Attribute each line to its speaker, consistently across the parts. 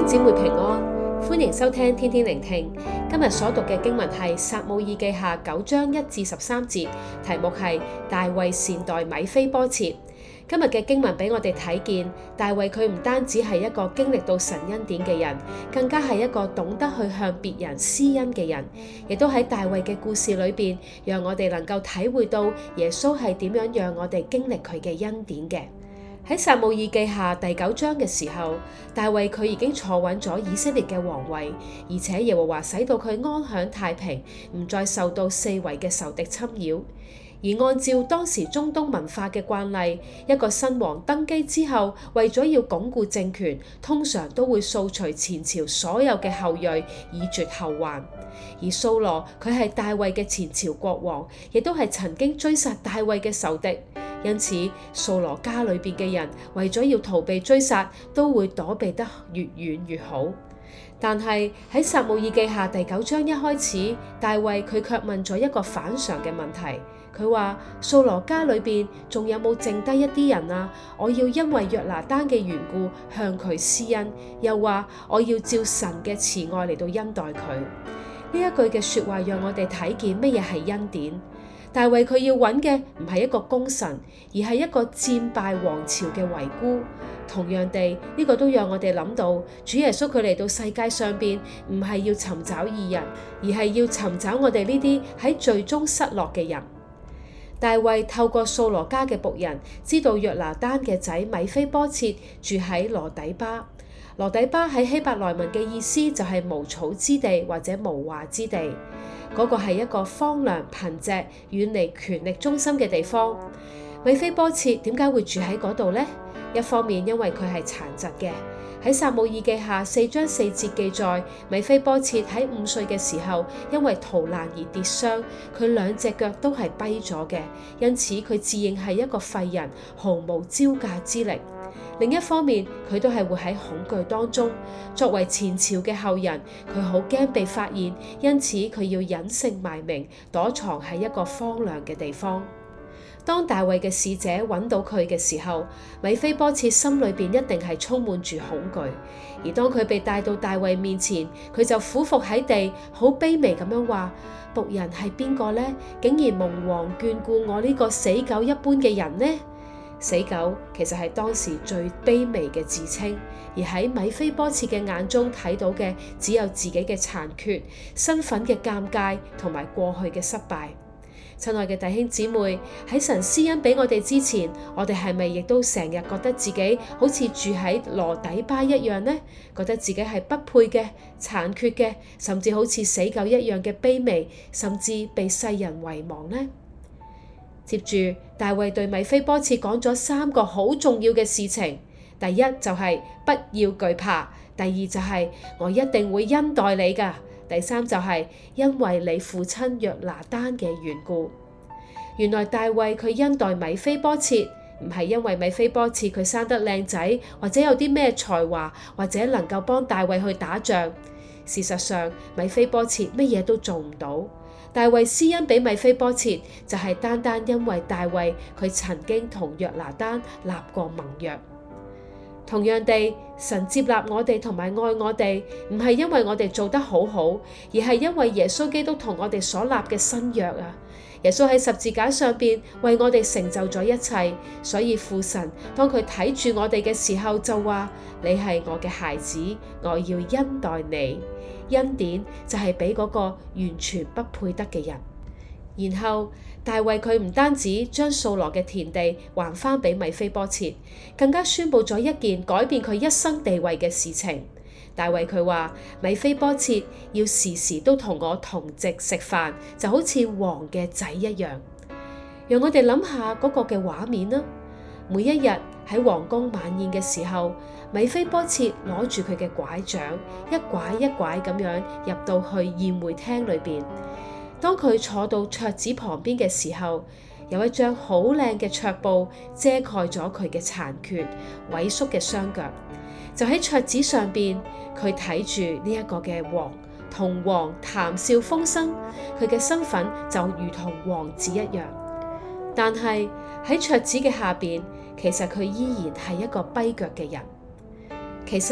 Speaker 1: 姊妹平安，歡迎收聽天天聆聽。今日所讀嘅經文係撒母耳記下9章1至13節，題目係大衛善待米非波設。今日嘅經文俾我哋睇見，大衛佢唔單止係一個經歷到神恩典嘅人，更加係一個懂得去向別人施恩嘅人，亦都喺大衛嘅故事裏邊，讓我哋能夠體會到耶穌係點樣讓我哋經歷佢嘅恩典嘅。喺撒母耳記下第9章嘅時候，大衛佢已經坐穩咗以色列嘅皇位，而且耶和華使到佢安享太平，唔再受到四圍嘅仇敵侵擾。而按照當時中東文化嘅慣例，一個新王登基之後，為咗要鞏固政權，通常都會掃除前朝所有嘅後裔，以絕後患。而掃羅佢係大衛嘅前朝國王，亦都係曾經追殺大衛嘅仇敵。因此，掃羅家裏邊嘅人為咗要逃避追殺，都會躲避得越遠越好。但係喺撒母耳記下第9章一開始，大衛佢卻問咗一個反常嘅問題。佢話：掃羅家裏邊仲有冇剩低一啲人啊？我要因為約拿單嘅緣故向佢施恩，又話我要照神嘅慈愛嚟到恩待佢。呢一句嘅說話讓我哋睇見乜嘢係恩典。大衛佢要揾嘅唔係一個功臣，而係一個戰敗王朝嘅遺孤。同樣地，呢個都讓我哋諗到，主耶穌佢嚟到世界上邊，唔係要尋找義人，而係要尋找我哋呢啲喺罪中失落嘅人。大衛透過掃羅家嘅僕人，知道約拿單嘅仔米非波設住喺羅底巴。羅底巴喺希伯來文嘅意思就係無草之地或者無話之地。嗰個係一個荒涼貧瘠、遠離權力中心嘅地方。米非波設點解會住喺嗰度呢？一方面因為佢係殘疾嘅，喺撒母耳記下4章4節記載，米非波設喺5歲嘅時候，因為逃難而跌傷，佢2隻腳都係跛咗嘅，因此佢自認係一個廢人，毫無招架之力。另一方面，佢都係活喺恐懼當中。作為前朝嘅後人，佢好驚被發現，因此佢要隱姓埋名，躲藏喺一個荒涼嘅地方。當大衛嘅使者揾到佢嘅時候，米非波設心裏邊一定係充滿住恐懼。而當佢被帶到大衛面前，佢就俯伏喺地，好卑微咁樣話：僕人係邊個呢？竟然蒙王眷顧我呢個死狗一般嘅人呢？死狗其實係當時最卑微嘅自稱，而喺米非波設嘅眼中睇到嘅只有自己嘅殘缺、身份嘅尷尬同埋過去嘅失敗。親愛嘅弟兄姊妹，喺神施恩俾我哋之前，我哋係咪亦都成日覺得自己好似住喺羅底巴一樣呢？覺得自己係不配嘅、殘缺嘅，甚至好似死狗一樣嘅卑微，甚至被世人遺忘呢？接住，大衛對米非波設講咗3個好重要嘅事情。第一就係不要懼怕，第二就係我一定會恩待你㗎，第三就係因為你父親約拿單嘅緣故。原來大衛佢恩待米非波設，唔係因為米非波設佢生得靚仔，或者有啲咩才華，或者能夠幫大衛去打仗。事實上，米非波設乜嘢都做唔到。大衛施恩俾米非波設，就係單單因為大衛佢曾經同約拿單立過盟約。同樣地，神接納我哋同埋愛我哋，唔係因為我哋做得好好，而係因為耶穌基督同我哋所立嘅新約啊！耶穌喺十字架上邊為我哋成就咗一切，所以父神當佢睇住我哋嘅時候就話：你係我嘅孩子，我要恩待你。恩典就係俾嗰個完全不配得嘅人。然後大衛佢唔單止將掃羅嘅田地還翻俾米非波設，更加宣布咗一件改變佢一生地位嘅事情。大衛佢話：米非波設要時時都同我同席食飯，就好似王嘅仔一樣。讓我哋諗下嗰個嘅畫面啦。每一日喺皇宮晚宴嘅時候，米非波設攞住佢嘅拐杖，一拐一拐咁樣入到去宴會廳裏邊。當佢坐到桌子旁邊嘅時候，有一張好靚嘅桌布遮蓋咗佢嘅殘缺、萎縮嘅雙腳。就喺桌子上邊，佢睇住呢一個嘅王，同王談笑風生，佢嘅身份就如同王子一樣。但係喺桌子嘅下邊，其實佢依然係一個跛腳嘅人。其實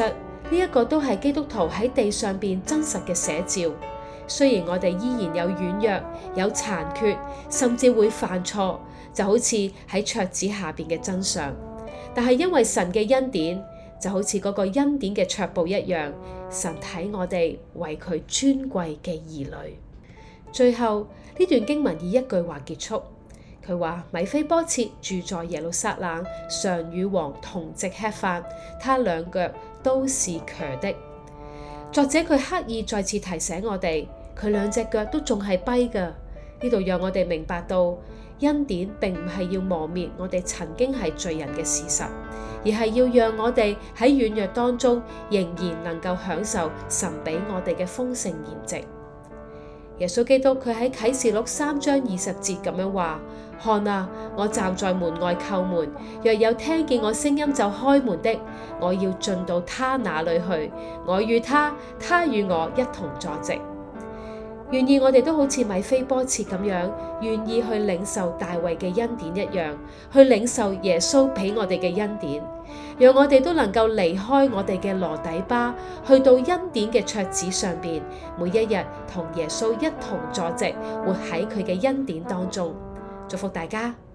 Speaker 1: 呢一個都係基督徒喺地上邊真實嘅寫照。雖然我哋依然有軟弱、有殘缺，甚至會犯錯，就好似喺桌子下邊嘅真相，但係因為神嘅恩典，就好似嗰個恩典嘅桌布一樣，神睇我哋為佢尊貴嘅兒女。最後呢段經文以一句話結束，佢話米非波設住在耶路撒冷，常與王同席吃飯，他兩腳都是瘸的。作者佢刻意再次提醒我哋，佢兩隻腳都仲係跛㗎。呢度讓我哋明白到恩典並唔係要磨滅我哋曾經係罪人嘅事實，而係要讓我哋喺軟弱當中仍然能夠享受神俾我哋嘅豐盛筵席。耶穌基督佢喺啟示錄3章20節咁樣話：看啊，我站在門外叩門，若有聽見我聲音就開門的，我要進到他那裏去，我與他，他與我一同坐席。願意我哋都好似米非波設咁樣，願意去領受大衛嘅恩典一樣，去領受耶穌俾我哋嘅恩典，讓我哋都能夠離開我哋嘅羅底巴，去到恩典嘅桌子上邊，每一日同耶穌一同坐席，活喺佢嘅恩典當中。祝福大家。